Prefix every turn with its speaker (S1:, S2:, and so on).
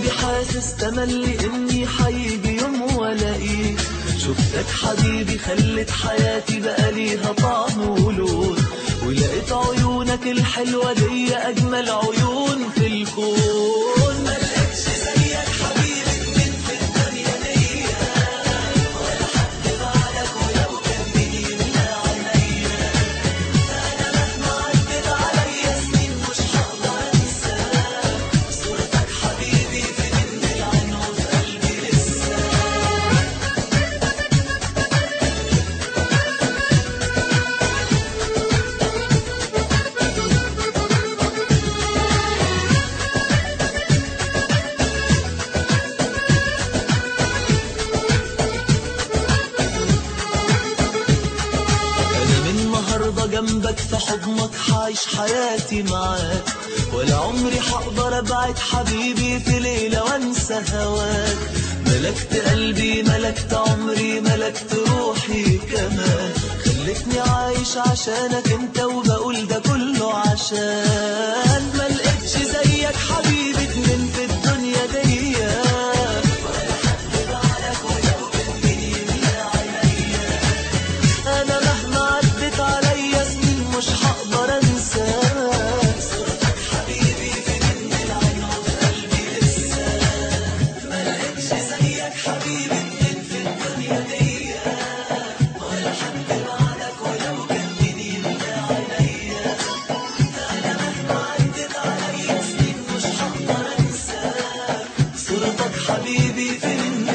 S1: قلبي حاسس تملي اني حيجي يوم والاقيك. شفتك حبيبي خلت حياتي بقى ليها طعم ولون، ولقيت عيونك الحلوة دي اجمل عيون في الكون. ملقتش زيك حبيبي اتنين في الدنيا دي، ولا حد بعدك ولو كان بيملى عينيا. انا مهما عدت عليا سنين مش هقدر انساك، صورتك حبيبي في جنب العين وفي قلبي لسه. جنبك في حضنك حعيش حياتي معاك، ولا عمري هقدر ابعد حبيبي في ليلة وانسى هواك. ملكت قلبي ملكت عمري ملكت روحي كمان، خلتني عايش عشانك انت وبقول ده كله عشان. ملقتش زيك حبيبي اتنين في الدنيا دي، ولا حد بعدك ولو كان بيملى عينيا. انا مهما عدت عليا سنين مش هقدر انساك، صورتك حبيبي في جنب العين وفي قلبي لسه. ملقتش زيك حبيبي اتنين في الدنيا دي، ولا حد بعدك ولو كان بيملى عينيا. انا مهما عدت عليا سنين مش هقدر انساك، صورتك حبيبي في